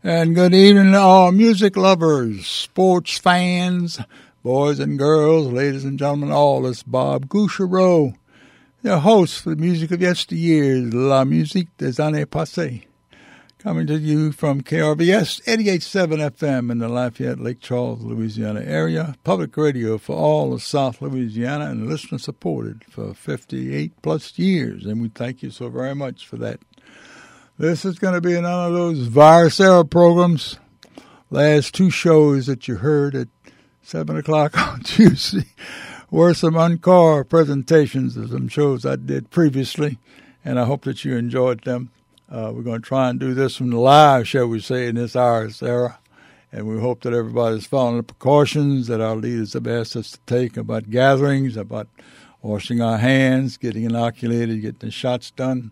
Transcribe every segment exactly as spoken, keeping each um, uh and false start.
And good evening to all music lovers, sports fans, boys and girls, ladies and gentlemen, all. It's Bob Gouchereau, your host for the music of yesteryears, La Musique des Années Passées, coming to you from K R V S eighty-eight point seven F M in the Lafayette, Lake Charles, Louisiana area, public radio for all of South Louisiana and listener supported for fifty-eight plus years, and we thank you so very much for that. This is going to be another of those virus era programs. Last two shows that you heard at seven o'clock on Tuesday were some encore presentations of some shows I did previously, and I hope that you enjoyed them. Uh, we're going to try and do this from the live, shall we say, in this virus era, and we hope that everybody's following the precautions that our leaders have asked us to take about gatherings, about washing our hands, getting inoculated, getting the shots done,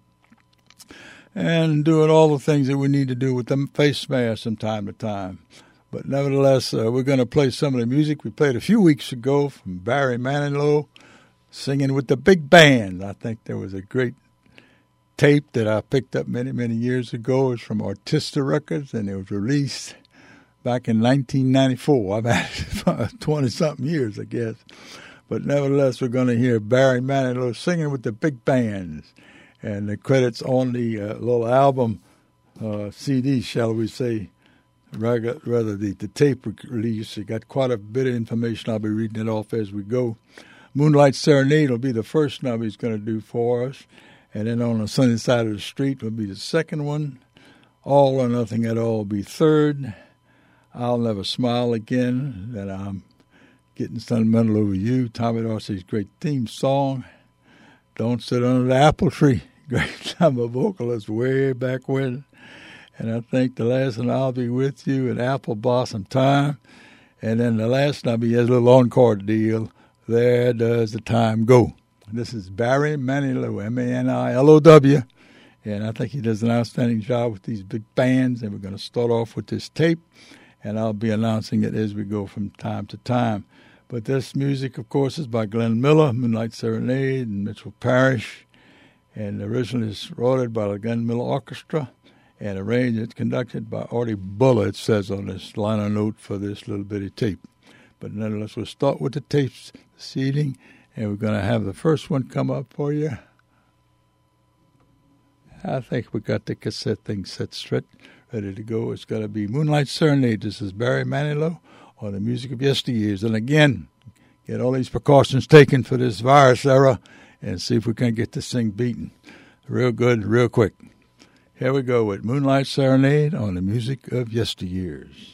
and doing all the things that we need to do with the face masks from time to time. But nevertheless, uh, we're going to play some of the music we played a few weeks ago from Barry Manilow, singing with the big band. I think there was a great tape that I picked up many, many years ago. It's from Artista Records, and it was released back in nineteen ninety-four. I've had it for twenty-something years, I guess. But nevertheless, we're going to hear Barry Manilow singing with the big bands. And the credits on the uh, little album uh, C D, shall we say, rather, rather the, the tape release. It got quite a bit of information. I'll be reading it off as we go. Moonlight Serenade will be the first number he's going to do for us. And then On the Sunny Side of the Street will be the second one. All or Nothing at All will be third. I'll Never Smile Again, that I'm Getting Sentimental Over You, Tommy Dorsey's great theme song. Don't Sit Under the Apple Tree. Great time of vocalist way back when. And I think the last one, I'll Be With You at Apple Blossom Time. And then the last one, he has a little encore deal, There Does the Time Go. This is Barry Manilow, M A N I L O W. And I think he does an outstanding job with these big bands. And we're going to start off with this tape. And I'll be announcing it as we go from time to time. But this music, of course, is by Glenn Miller, Moonlight Serenade, and Mitchell Parrish. And originally it's recorded by the Glenn Miller Orchestra and arranged and conducted by Artie Buller, it says on this liner note for this little bitty tape. But nonetheless, we'll start with the tapes this evening, and we're going to have the first one come up for you. I think we got the cassette thing set straight, ready to go. It's got to be Moonlight Serenade. This is Barry Manilow on the music of yesteryears. And again, get all these precautions taken for this virus era and see if we can get this thing beaten real good, real quick. Here we go with Moonlight Serenade on the music of yesteryears.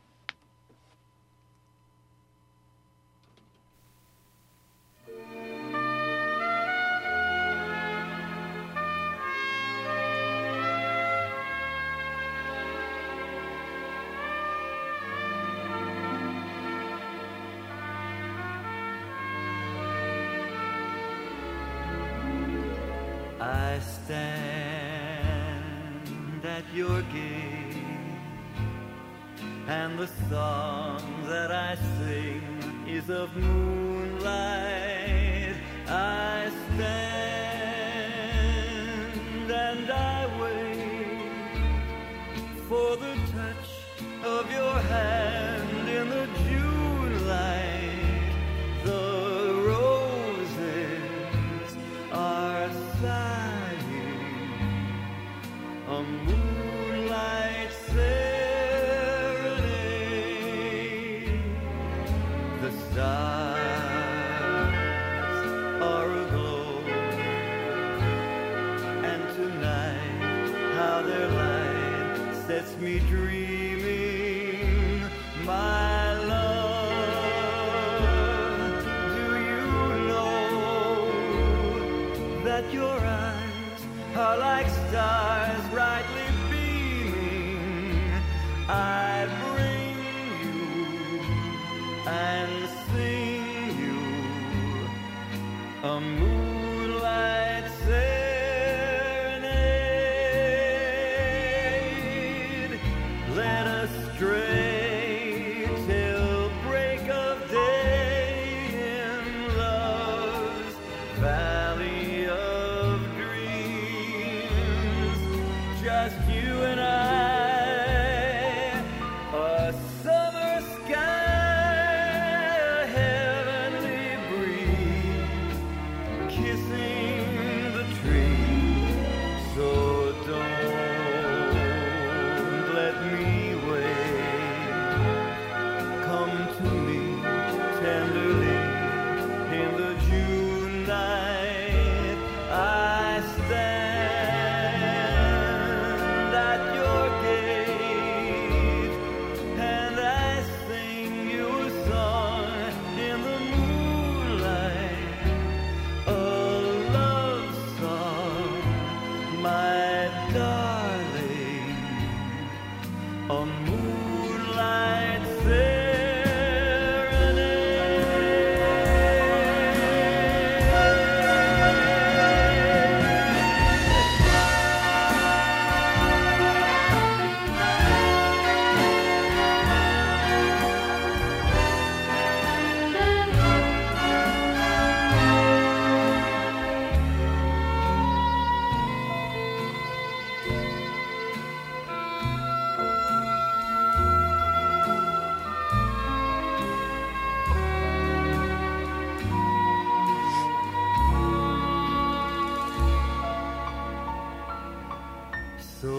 I stand at your gate, and the song that I sing is of moonlight. I stand and I wait for the touch of your hand in the June light. The roses are sighing a moonlight serenade. The stars are aglow, and tonight how their light sets me dreaming. My love, do you know that your eyes are like stars brightly beaming? I bring you and sing you a moonlight serenade. Let us stray till break of day in love's valley of dreams. Just you and I night I stand at your gate and I sing you a song in the moonlight, a love song, my darling, a moonlight so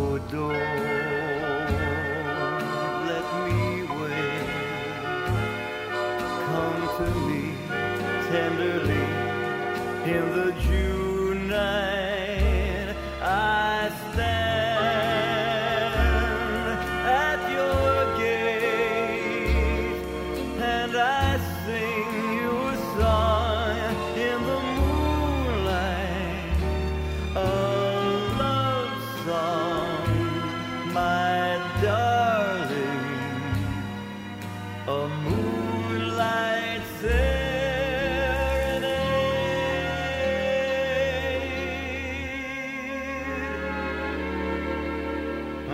don't let me wait. Come to me tenderly in the June night. I stand at your gate and I sing you a song in the moonlight. Oh, my darling, a moonlight serenade, a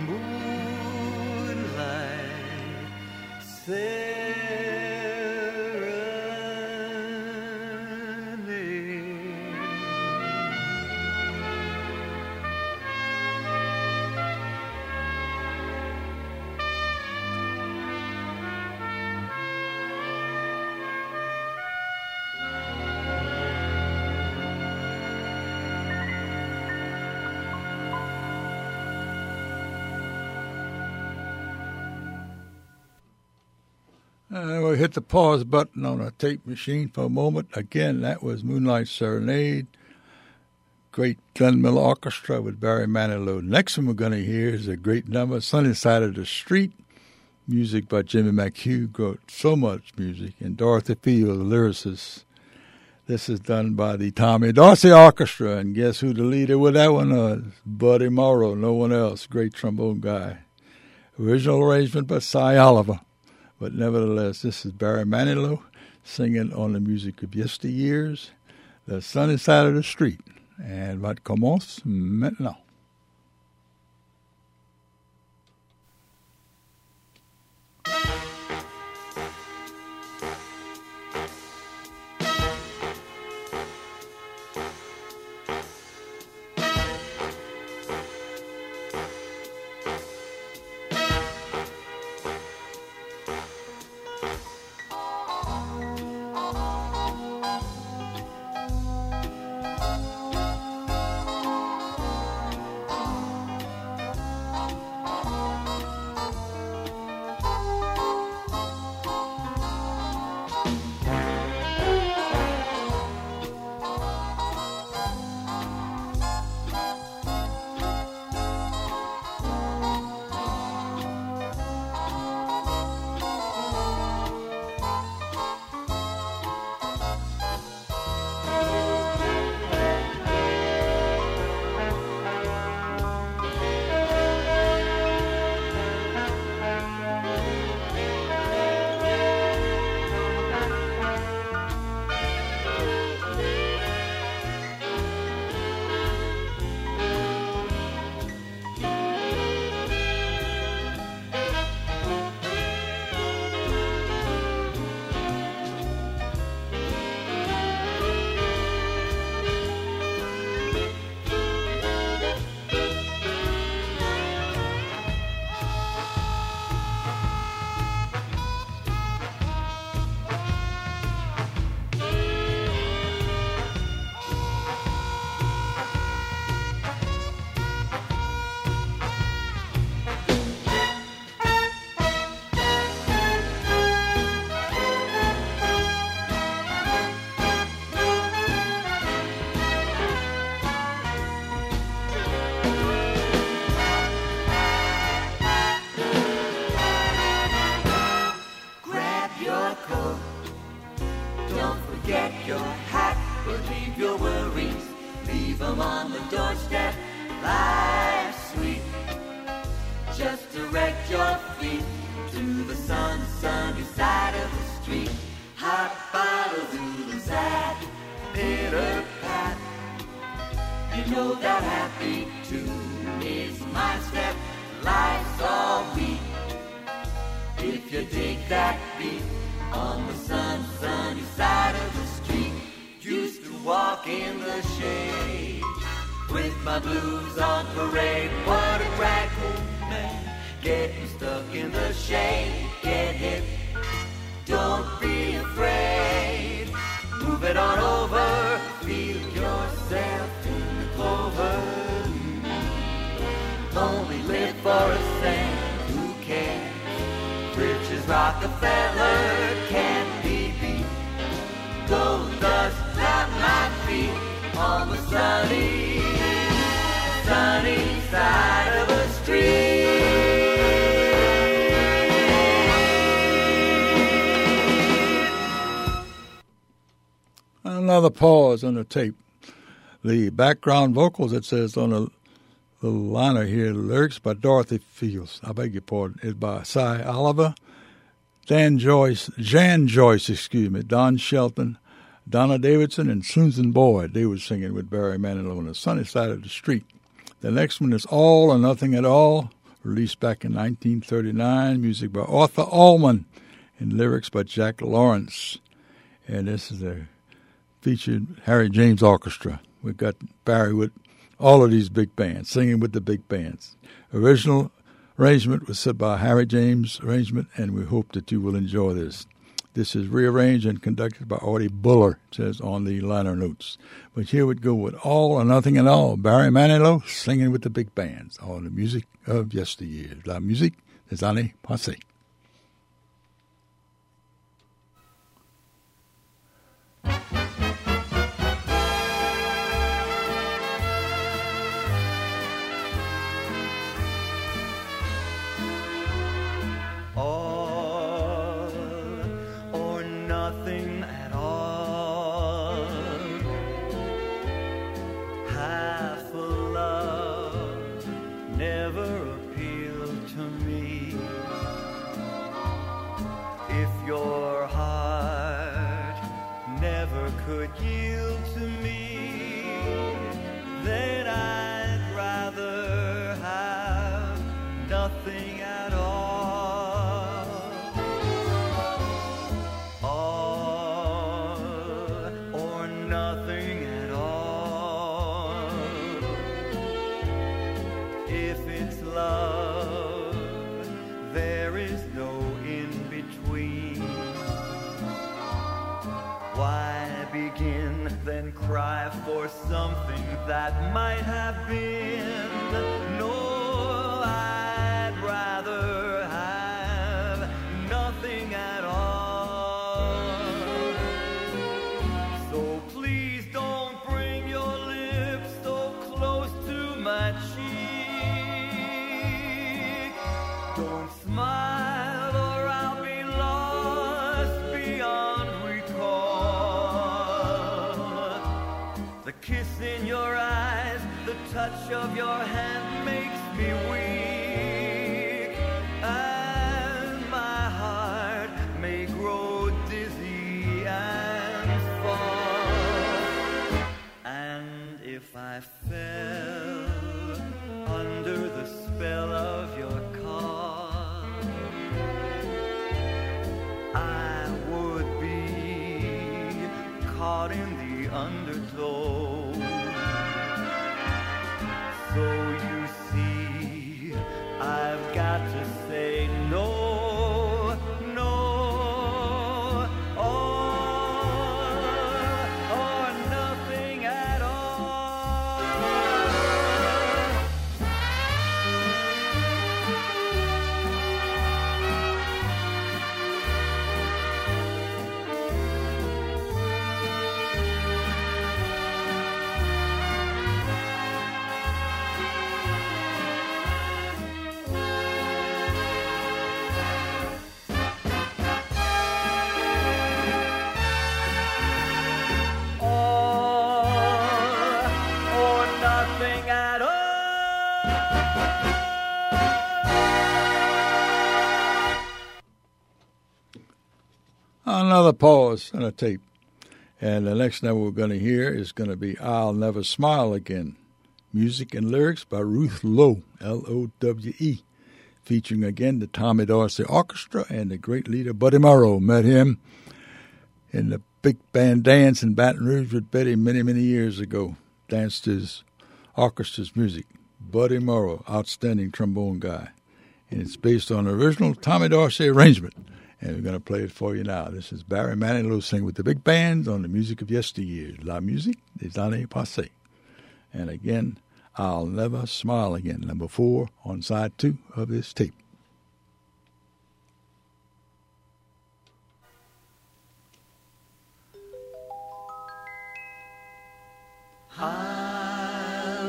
moonlight serenade. Uh, we hit the pause button on a tape machine for a moment. Again, that was Moonlight Serenade, great Glenn Miller Orchestra with Barry Manilow. Next one we're going to hear is a great number, Sunny Side of the Street, music by Jimmy McHugh, wrote so much music, and Dorothy Field, the lyricist. This is done by the Tommy Dorsey Orchestra, and guess who the leader with that one was? Buddy Morrow, no one else, great trombone guy. Original arrangement by Cy Oliver. But nevertheless, this is Barry Manilow singing on the music of yesteryears, The Sunny Side of the Street. And va commence maintenant. Forget your hat, but leave your worries. Leave them on the doorstep. Life's sweet. Just direct your feet to the sun, sunny side of the street. Hot bottles, doodle sad, pitter pat. You know that happy tune is my step. Life's all beat. If you dig that beat on the sun, sunny side of the street. Used to walk in the shade with my blues on parade. What a drag, old man, getting stuck in the shade. Get hit, don't be afraid. Move it on over, feel yourself in the clover. Only live for a cent, who cares? Riches Rockefeller can't be beat. Gold dust at my feet on the sunny, sunny side of the street. Another pause on the tape. The background vocals, it says on the little liner here, the lyrics by Dorothy Fields, I beg your pardon, is by Cy Oliver, Dan Joyce, Jan Joyce, excuse me, Don Shelton, Donna Davidson, and Susan Boyd. They were singing with Barry Manilow on the sunny side of the street. The next one is All or Nothing at All, released back in nineteen thirty-nine, music by Arthur Allman, and lyrics by Jack Lawrence. And this is a featured Harry James Orchestra. We've got Barry with all of these big bands, singing with the big bands. Original arrangement was set by Harry James arrangement, and we hope that you will enjoy this. This is rearranged and conducted by Artie Buller, it says on the liner notes. But here we go with All or Nothing at All. Barry Manilow singing with the big bands. All the music of yesteryear. La musique des années passées. Then cry for something that might have been. No, I'd rather have nothing at all. So please don't bring your lips so close to my cheek. Don't smile or I'll be lost beyond recall. The kiss in your eyes, the touch of your hand makes me weak, and my heart may grow dizzy and fall. And if I fell under the spell of your call, I would be caught in the undertow. So you see, I've got to say no, no, or, or nothing at all. another pause on a tape. And the next number we're going to hear is going to be I'll Never Smile Again. Music and lyrics by Ruth Lowe, L O W E. Featuring again the Tommy Dorsey Orchestra and the great leader Buddy Morrow. Met him in the big band dance in Baton Rouge with Betty many, many years ago. Danced his orchestra's music. Buddy Morrow, outstanding trombone guy. And it's based on the original Tommy Dorsey arrangement. And we're going to play it for you now. This is Barry Manilow singing with the big band on the music of yesteryear. La musique des années passées. And again, I'll Never Smile Again, number four on side two of this tape. I'll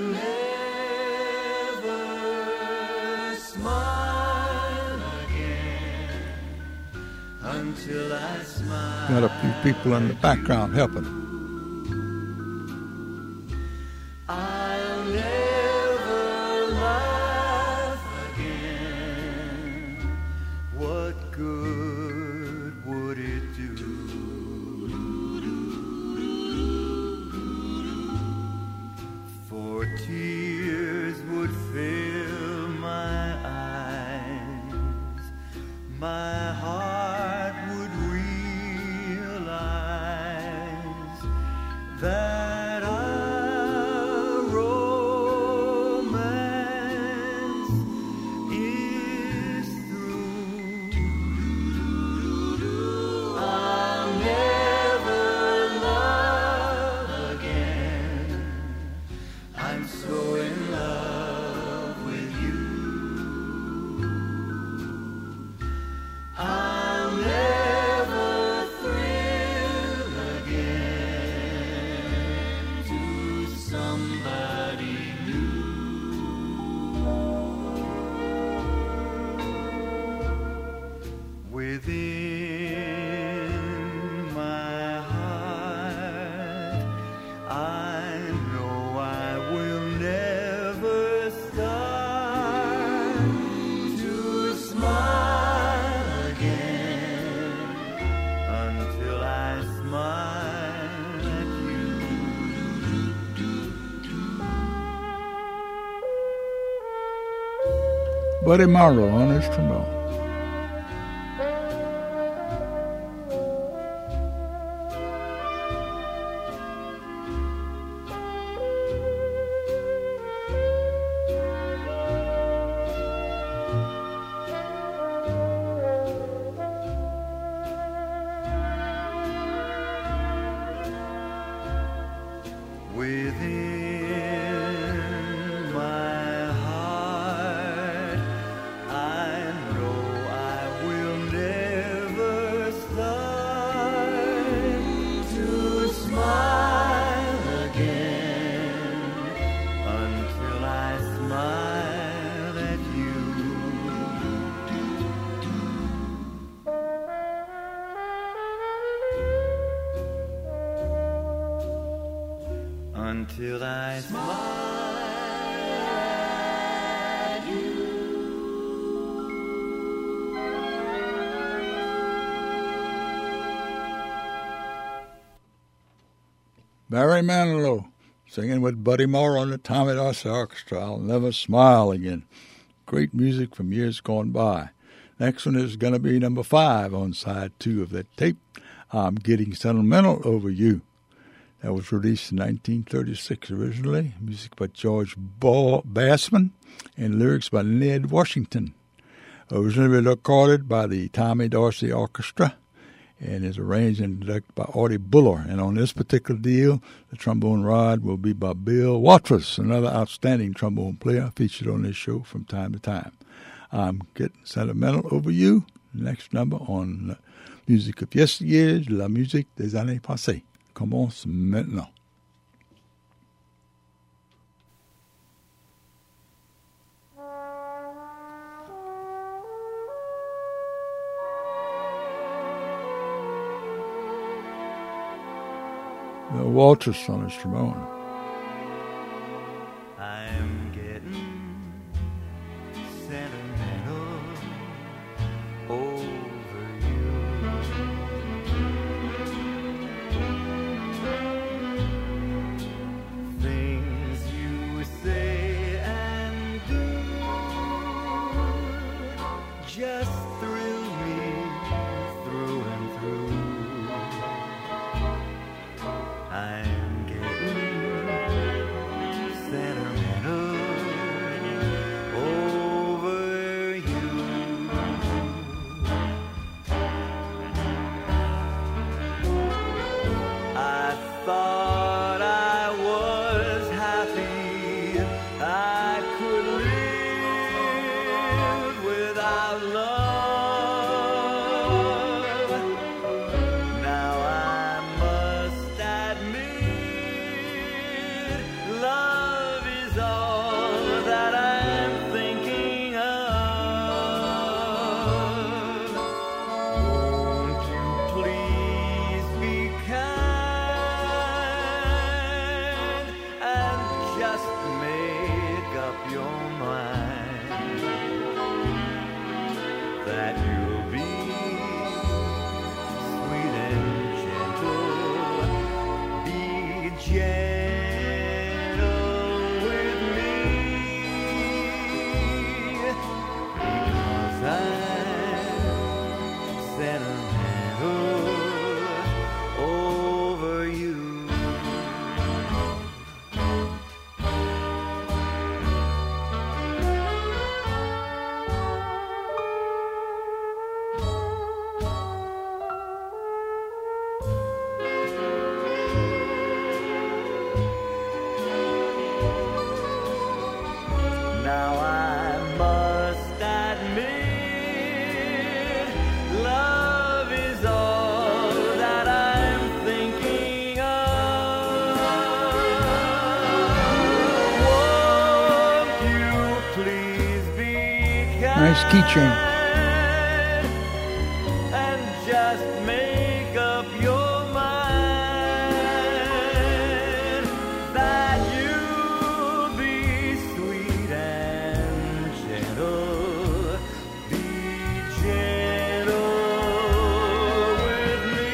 never smile again until I smile. Got a few people in the background helping him. I'll never laugh again. What good would it do? For tears would fill my eyes, my heart would realize that our romance is through. I'll never love again. I'm so in love with you. I'll never thrill again to somebody new. Within my heart, I know I will never start to smile again until I smile at you. Buddy Morrow on his trombone. Within my heart, I know I will never start to smile again until I smile at you. Until I smile at you. Barry Manilow singing with Buddy Moore on the Tommy Dorsey Orchestra. I'll Never Smile Again. Great music from years gone by. Next one is going to be number five on side two of that tape. I'm Getting Sentimental Over You. That was released in nineteen thirty-six originally. Music by George Ball Bassman and lyrics by Ned Washington. Originally recorded by the Tommy Dorsey Orchestra and is arranged and conducted by Artie Buller. And on this particular deal, the trombone rod will be by Bill Watrous, another outstanding trombone player featured on this show from time to time. I'm Getting Sentimental Over You. Next number on Music of Yesteryear, La musique des années passées. Commence maintenant. The Walters on his trombone. I'm getting sentimental over you. thought I was happy, I could live without love. Now I must admit, love is all that I'm thinking of. Won't you please be kind and just make up your mind that you'll be sweet and gentle, be gentle with me, because I'm sentimental over you. Now I must admit, love is all that I'm thinking of. Won't you please be kind Nice keychain. and just make up your mind that you'll be sweet and gentle, be gentle with me,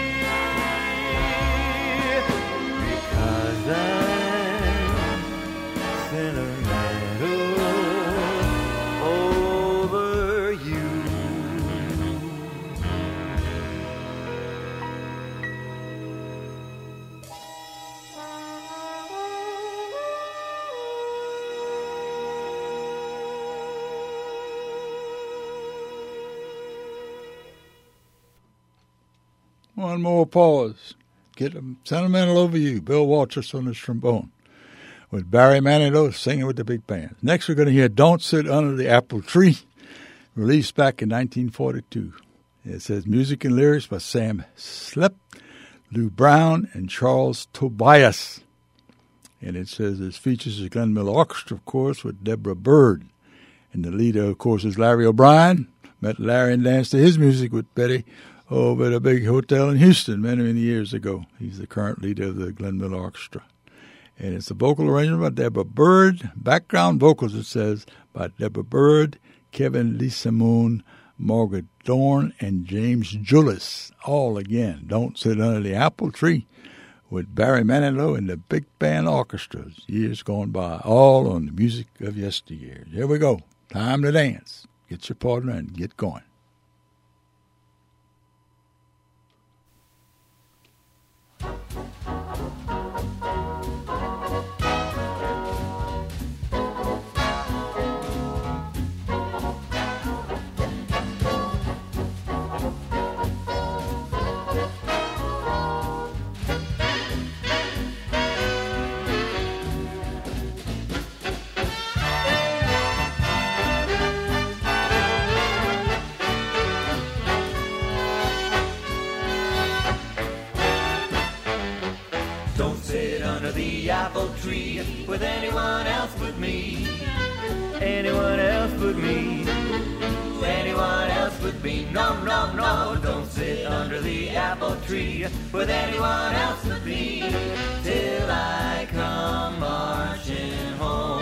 because I'm sentimental over you. One more pause. Get them sentimental over you. Bill Walters on his trombone, with Barry Manilow singing with the big band. Next, we're going to hear "Don't Sit Under the Apple Tree," released back in nineteen forty-two. It says music and lyrics by Sam Slepp, Lou Brown, and Charles Tobias. And it says it features the Glenn Miller Orchestra, of course, with Deborah Byrd. And the leader, of course, is Larry O'Brien. Met Larry and danced to his music with Betty over at a big hotel in Houston many, many years ago. He's the current leader of the Glenn Miller Orchestra. And it's a vocal arrangement by Deborah Byrd. Background vocals, it says, by Deborah Byrd, Kevin Lee-Simone, Margaret Dorn, and James Julis. All again, Don't Sit Under the Apple Tree, with Barry Manilow and the Big Band Orchestras, years gone by, all on the music of yesteryear. Here we go. Time to dance. Get your partner and get going. Apple tree with anyone else but me, anyone else but me, anyone else but me. No, no, no, don't sit under the apple tree with anyone else but me till I come marching home.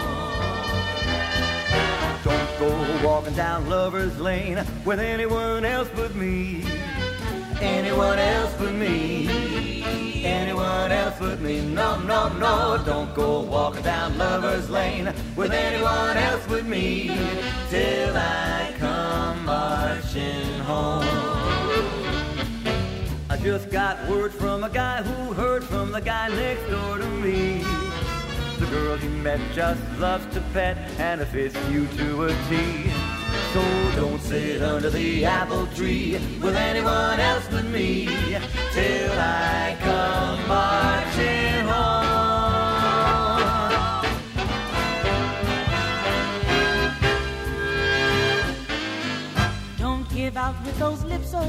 Don't go walking down Lover's Lane with anyone else but me, anyone else but me, anyone else but me. No, no, no, don't go walking down Lover's Lane with anyone else but me till I come marching home. I just got word from a guy who heard from the guy next door to me. The girl he met just loves to pet and it fits you to a T. So don't sit under the apple tree with anyone else but me till I come marching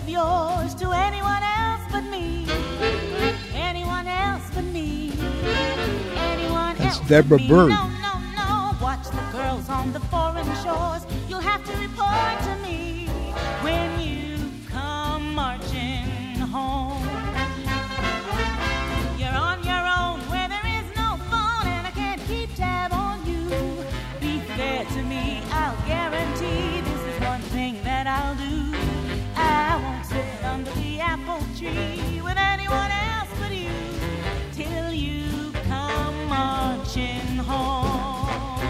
of yours to anyone else but me. Anyone else but me. Anyone That's else Deborah but me. Byrd. No, no, no. Watch the girls on the foreign shores. You'll have to report to me when you come marching home. You're on your own where there is no phone and I can't keep tab on you. Be fair to me, I'll guarantee this is one thing that I'll do. I won't sit under the apple tree with anyone else but you till you come marching home.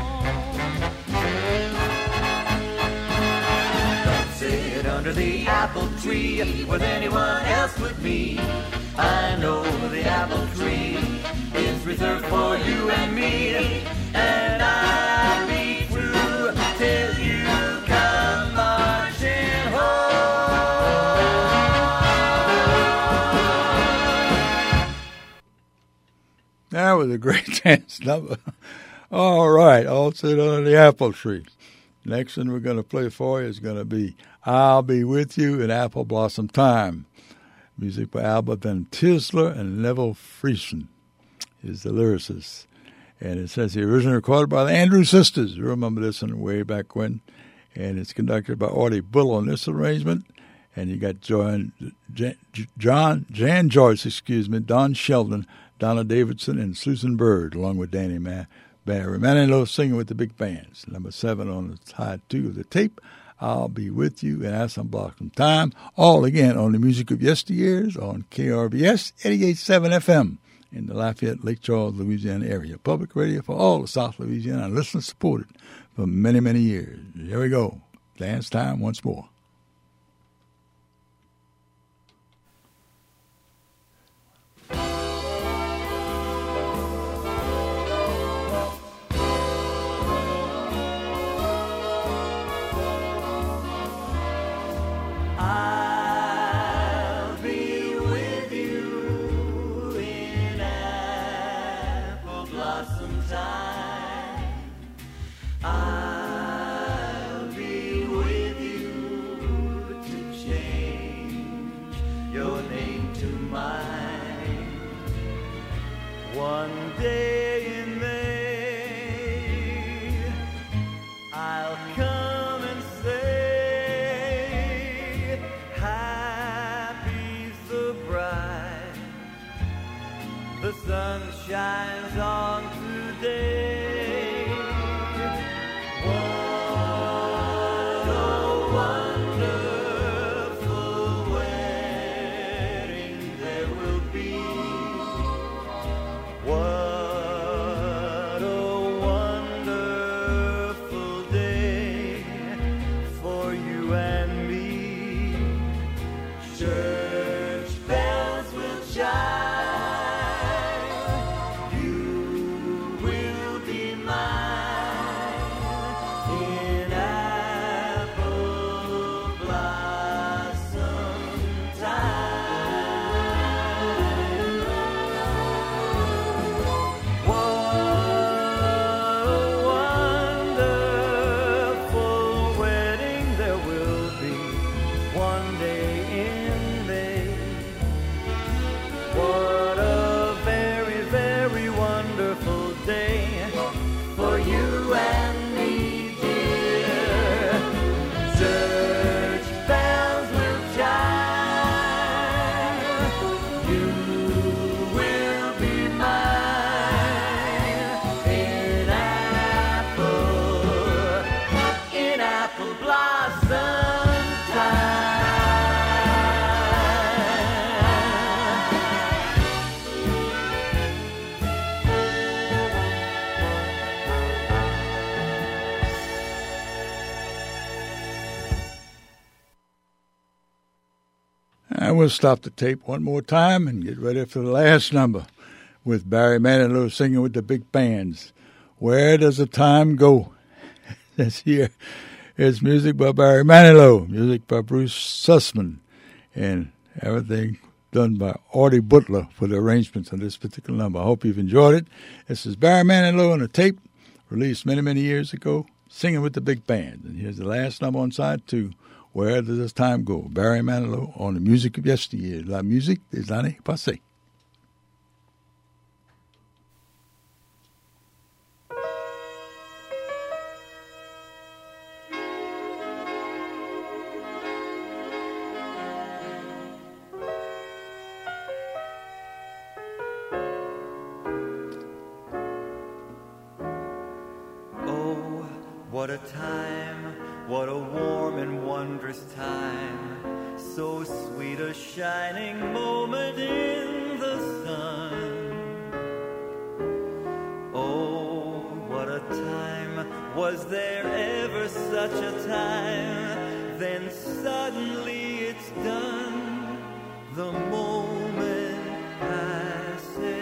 Don't sit under the apple tree with anyone else but me. I know the apple tree is reserved for you and me, and I'll be true till you come marching home. That was a great dance number. All right, I'll sit under the apple tree. Next one we're going to play for you is going to be I'll Be With You in Apple Blossom Time. Music by Albert Van Tisler and Neville Friesen is the lyricist. And it says the originally recorded by the Andrews Sisters. You remember this one way back when. And it's conducted by Audie Bull on this arrangement. And you got John, John, Jan Joyce, excuse me, Don Sheldon, Donna Davidson, and Susan Bird, along with Danny Ma- Barry Manilow singing with the big bands. Number seven on the side two of the tape. I'll Be With You in Apple Blossom Time. All again on the music of yesteryears on K R B S eighty-eight point seven F M in the Lafayette, Lake Charles, Louisiana area. Public radio for all of South Louisiana and listeners supported for many, many years. Here we go. Dance time once more. I'll be with you to change your name to mine. One day in May, I'll come and say, happy's the bride, the sun shines on today. And we'll stop the tape one more time and get ready for the last number with Barry Manilow singing with the big bands. Where Does the Time Go? This here is music by Barry Manilow, music by Bruce Sussman, and everything done by Audie Butler for the arrangements on this particular number. I hope you've enjoyed it. This is Barry Manilow on a tape released many, many years ago, singing with the big band. And here's the last number on side two, Where Does This Time Go? Barry Manilow on the music of yesteryear. La musique des années passées. What a time, what a warm and wondrous time, so sweet a shining moment in the sun. Oh, what a time, was there ever such a time, then suddenly it's done, the moment passes.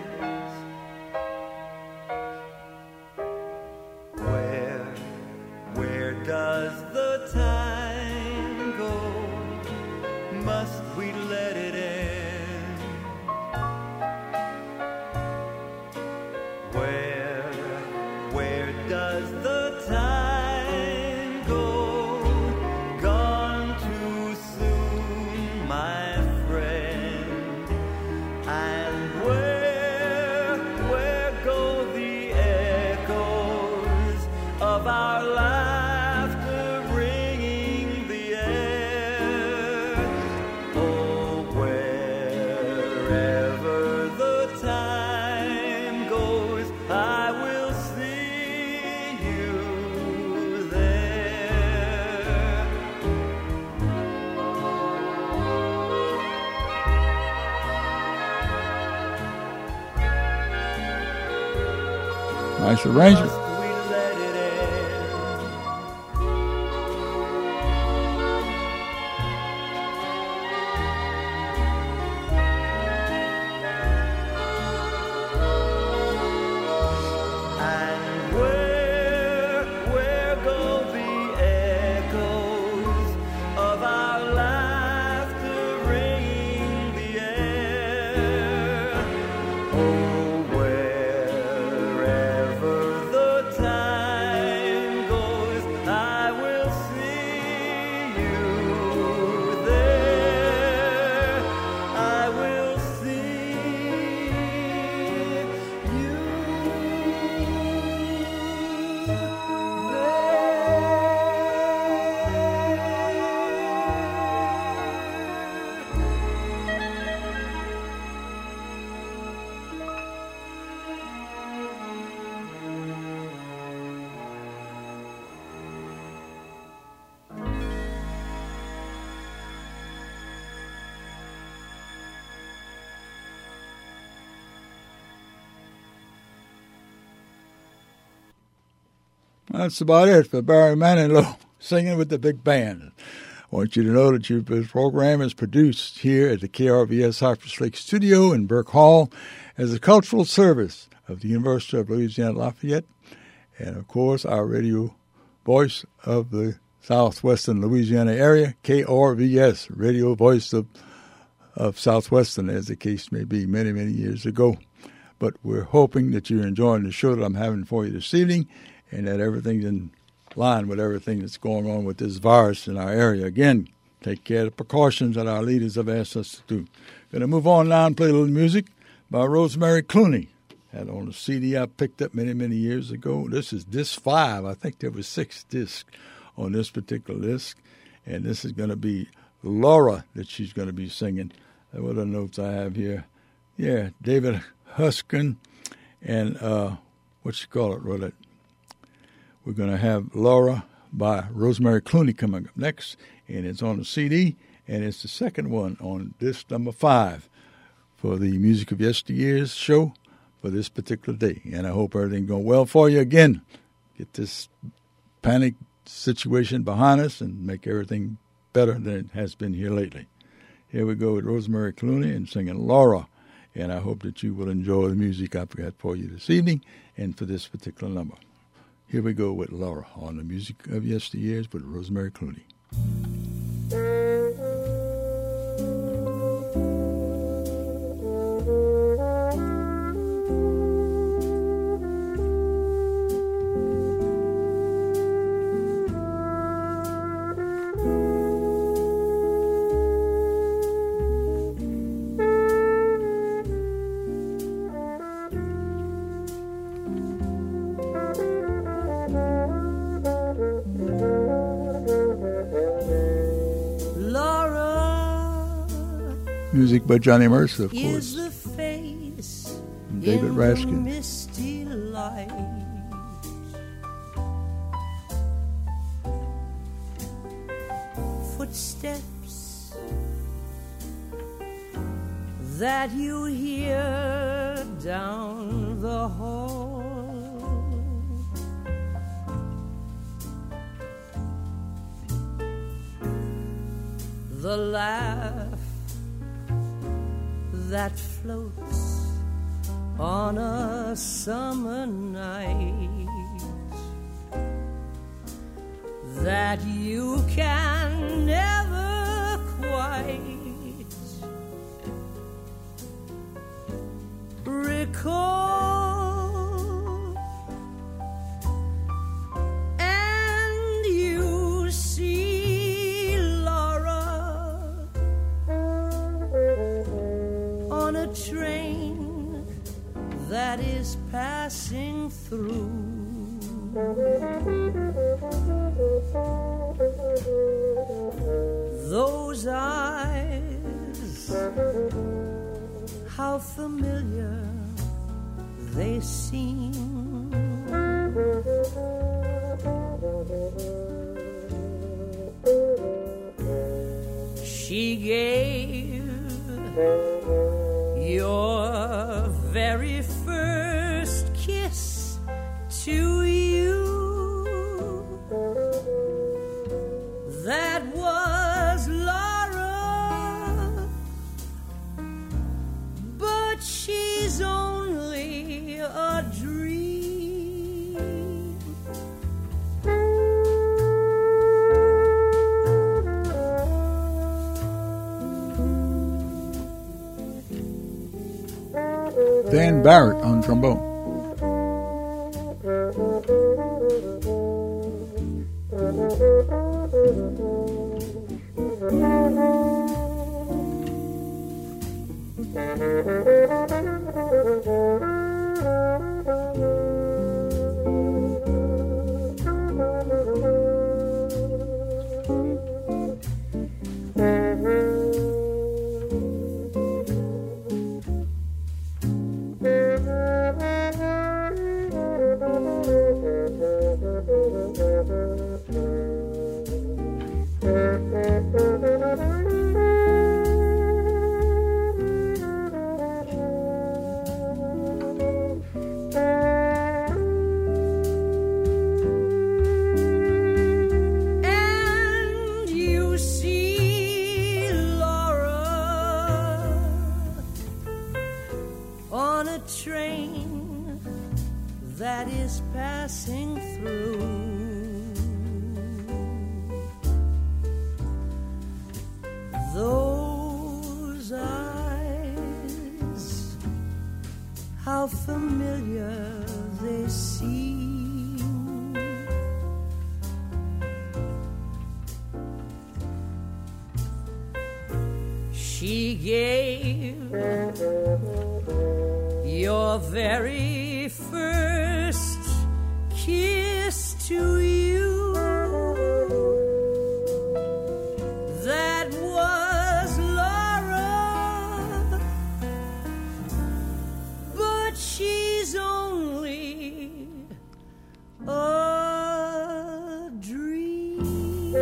Does the time go? Must we let it end? Where, where does the time go? Gone too soon, my friend. And where, where go the echoes of our lives? Nice arrangement. That's about it for Barry Manilow singing with the big band. I want you to know that your program is produced here at the K R V S Cypress Lake Studio in Burke Hall as a cultural service of the University of Louisiana Lafayette, and of course our radio voice of the southwestern Louisiana area, K R V S, radio voice of, of southwestern, as the case may be, many, many years ago. But we're hoping that you're enjoying the show that I'm having for you this evening, and that everything's in line with everything that's going on with this virus in our area. Again, take care of the precautions that our leaders have asked us to do. Going to move on now and play a little music by Rosemary Clooney. Had on a C D I picked up many, many years ago. This is disc five. I think there was six discs on this particular disc. And this is going to be Laura that she's going to be singing. What are the notes I have here? Yeah, David Huskin and uh, what you call it, Roulette? We're going to have Laura by Rosemary Clooney coming up next, and it's on the C D, and it's the second one on disc number five for the Music of Yesteryear's show for this particular day. And I hope everything's going well for you. Again, get this panic situation behind us and make everything better than it has been here lately. Here we go with Rosemary Clooney and singing Laura, and I hope that you will enjoy the music I've got for you this evening and for this particular number. Here we go with Laura on the Music of Yesteryears with Rosemary Clooney. Thank you. music by Johnny Mercer, of course. Is the face And David in Raskin. the misty light. Footsteps that you hear down the hall. The laugh that floats on a summer night that you can never quite recall, and you see Laura on a train that is passing through. Those eyes, how familiar they seem. She gave your very first kiss to you. That was Laura, but she's only a dream. Dan Barrett on trombone. She gave your very first kiss to you. That was Laura, but she's only a dream.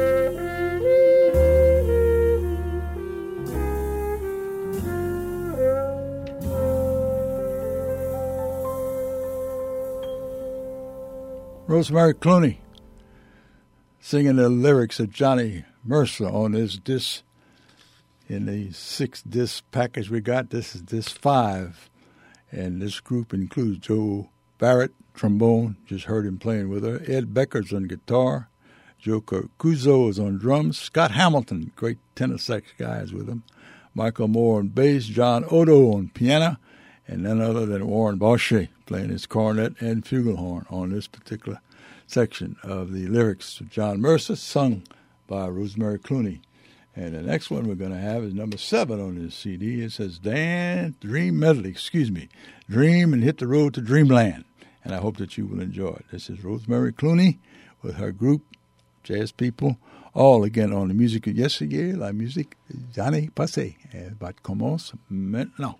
Rosemary Clooney singing the lyrics of Johnny Mercer on this disc. In the six disc package we got, this is disc five. And this group includes Joe Barrett, trombone, just heard him playing with her. Ed Becker's on guitar. Joe Curcuzo is on drums. Scott Hamilton, great tenor sax guys with him. Michael Moore on bass. John Odo on piano. And none other than Warren Baucher playing his cornet and flugelhorn on this particular section of the lyrics of John Mercer, sung by Rosemary Clooney. And the next one we're going to have is number seven on this C D. It says, Dan, Dream Medley, excuse me, Dream and Hit the Road to Dreamland. And I hope that you will enjoy it. This is Rosemary Clooney with her group, jazz people, all again on the musique of yesteryear, la musique des années passées. Elle va commencer maintenant.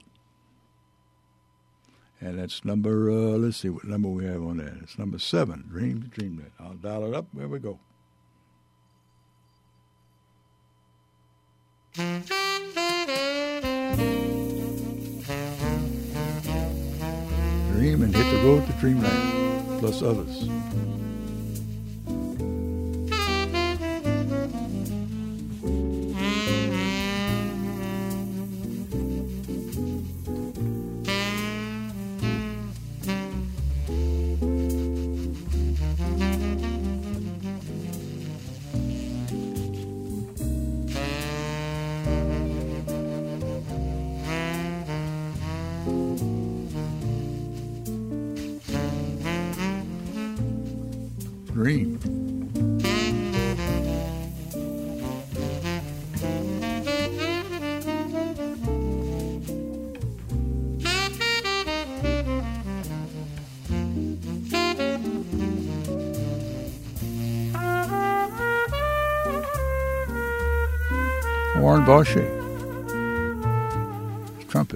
And that's number, uh, let's see what number we have on that. It's number seven, Dream to Dreamland. I'll dial it up. There we go. Dream and hit the road to dreamland, plus others. Dream. Warren Baucher. Trumpet.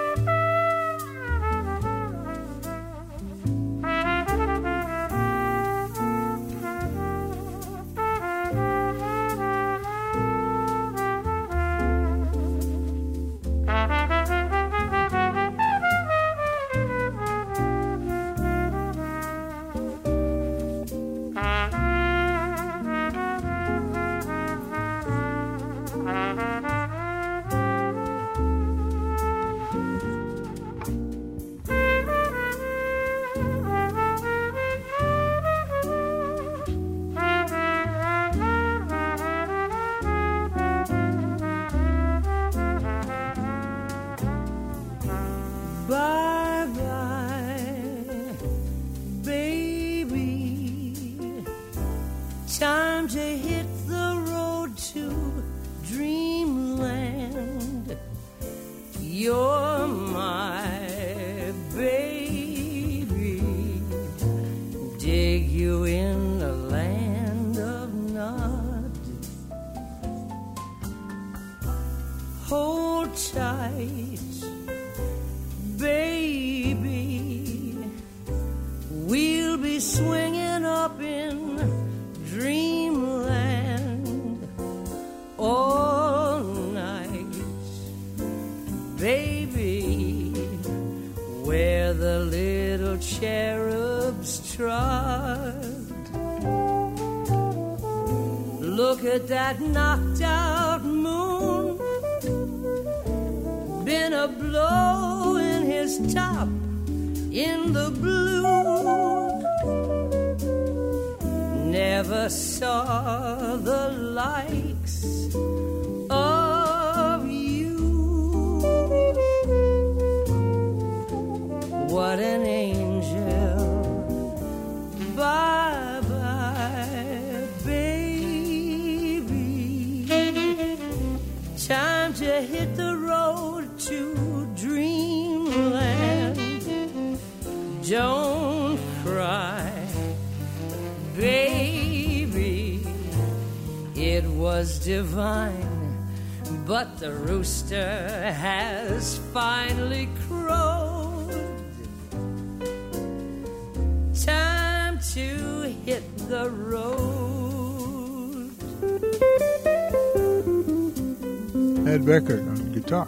Divine, but the rooster has finally crowed. Time to hit the road. Ed Becker on guitar.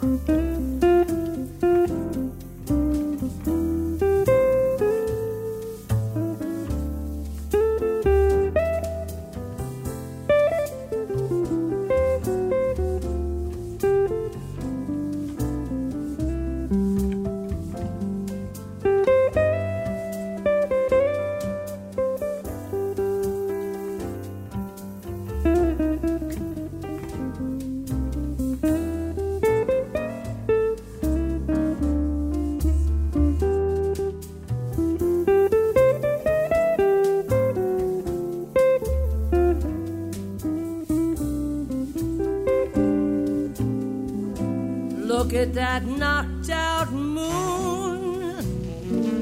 Look at that knocked out moon,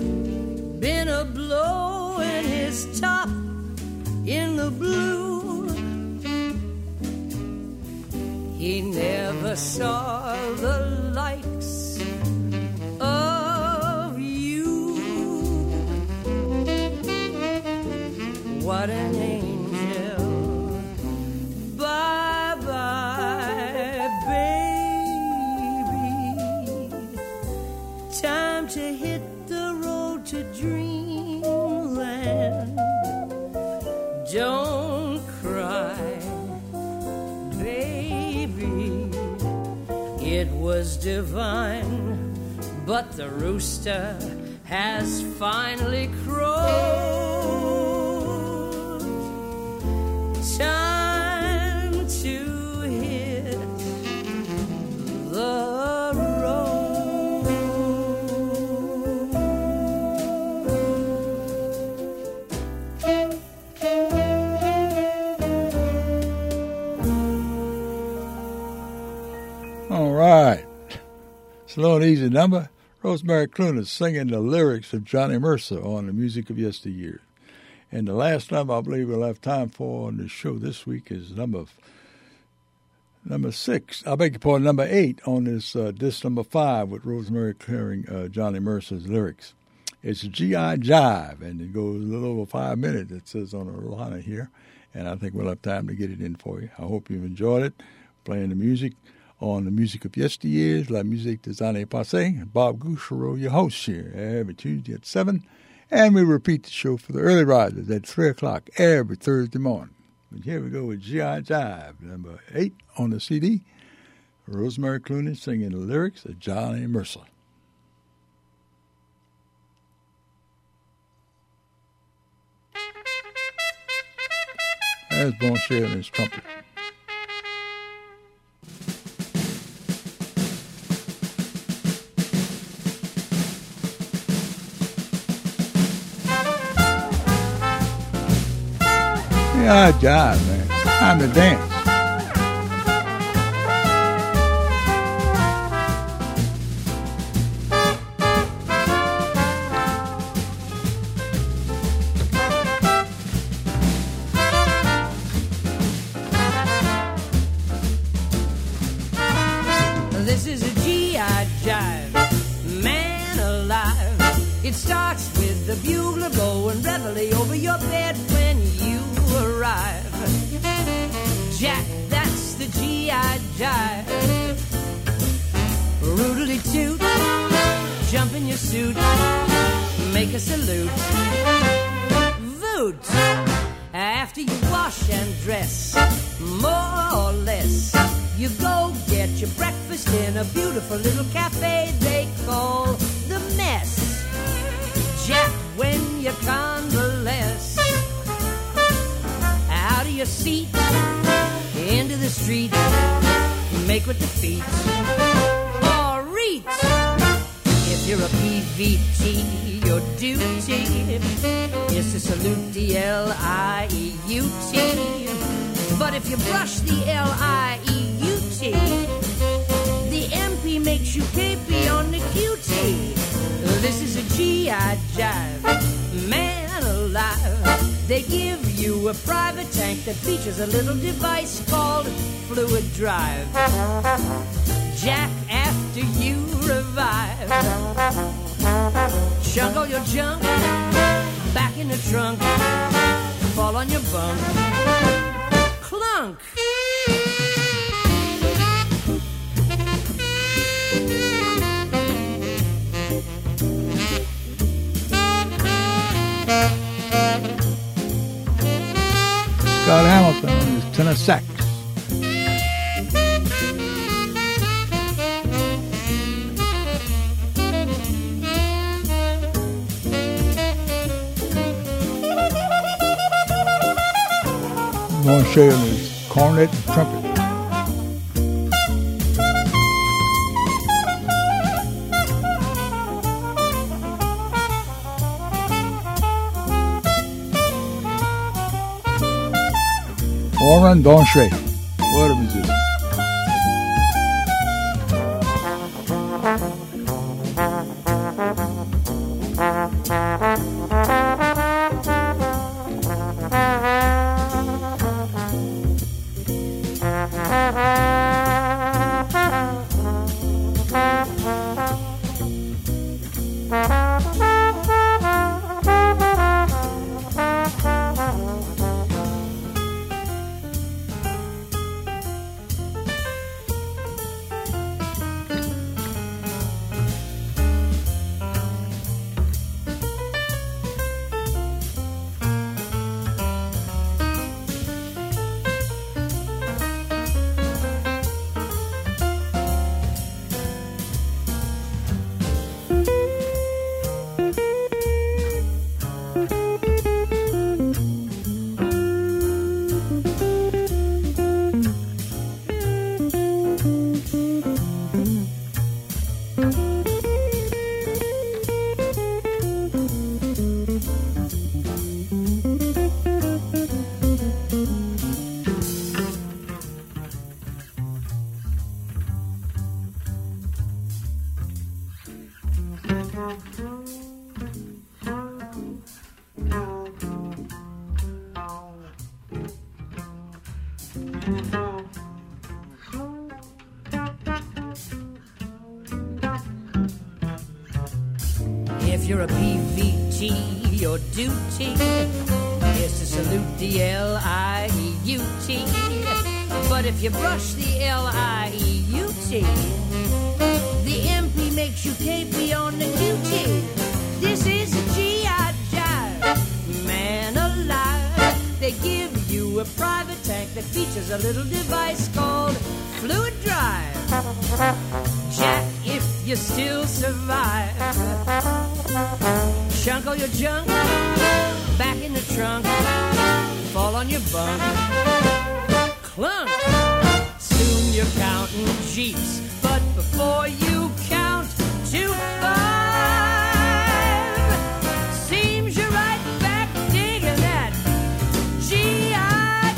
been a blowing his top in the blue. he never saw the likes of you. What an angel. Bye-bye, baby. Time to hit the road to dreamland. Don't cry, baby. It was divine, but the rooster has finally crowed. Time to hit the All right. Slow and easy number. Rosemary Clooney singing the lyrics of Johnny Mercer on the Music of Yesteryear. And the last number I believe we'll have time for on the show this week is number number six. I beg your pardon, number eight on this uh, disc number five with Rosemary clearing uh, Johnny Mercer's lyrics. It's G I Jive, and it goes a little over five minutes, it says on the liner here. And I think we'll have time to get it in for you. I hope you've enjoyed it, playing the music on the Music of Yesteryears, La Musique des Années Passées. Bob Gouchereau, your host here, every Tuesday at seven. And we repeat the show for the early risers at three o'clock every Thursday morning. But here we go with G I Jive, number eight on the C D. Rosemary Clooney singing the lyrics of Johnny Mercer. There's Boncher and his trumpet. Yeah, jive, man. Time to dance. This is a G I jive, man alive. It starts with the bugler blowing reveille over your bed when you arrive. Jack, that's the G I jive. Roodly toot, jump in your suit, make a salute. Voot, after you wash and dress, more or less, you go get your breakfast in a beautiful little cafe they call The Mess. Jack, when you convalesce, out of your seat, into the street, make with the feet, or reach. If you're a P V T, your duty is to salute the L I E U T. But if you brush the L I E U T, the M P makes you K P on the Q T. This is a G I jive, man alive. They give you a private tank that features a little device called fluid drive. Jack, after you revive, chunk all your junk back in the trunk, fall on your bunk, clunk. Scott Hamilton on his tenor sax. Monche on his cornet and trumpet. Warren Donche. What a musician. If you're a P V T, your duty is to salute the L I E U T. But if you brush the L I E U T, the M P makes you K P on the duty. This is a G I jive, man alive. They give you a private tank that features a little device called Fluid Drive. Jack, if you still survive, chunk all your junk back in the trunk, fall on your bunk, clunk. Soon you're counting Jeeps, but before you count to five, seems you're right back digging that G I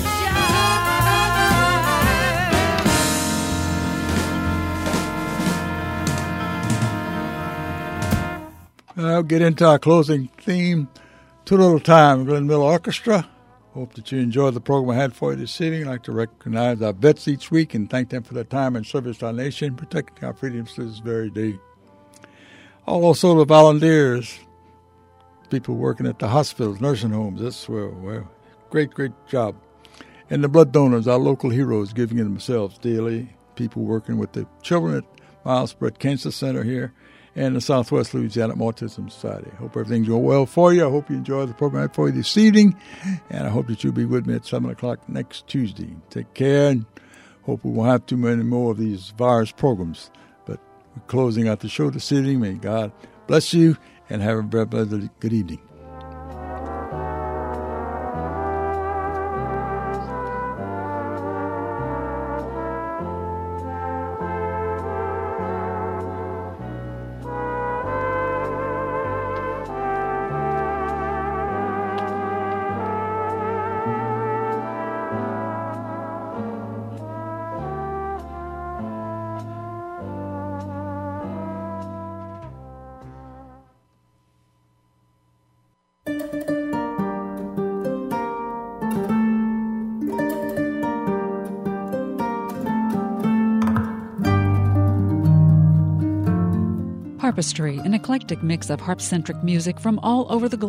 jive. I'll get into our closing theme. Too Little Time, Glenn Miller Orchestra. Hope that you enjoyed the program I had for you this evening. I'd like to recognize our vets each week and thank them for their time and service to our nation, protecting our freedoms to this very day. Also the volunteers, people working at the hospitals, nursing homes, that's where, well, great, great job. And the blood donors, our local heroes, giving it themselves daily. People working with the children at Miles Brett Cancer Center here and the Southwest Louisiana Autism Society. Hope everything's going well for you. I hope you enjoyed the program for you this evening, and I hope that you'll be with me at seven o'clock next Tuesday. Take care, and hope we won't have too many more of these virus programs. But we're closing out the show this evening. May God bless you, and have a very pleasant good evening. Harpistry, an eclectic mix of harp-centric music from all over the globe.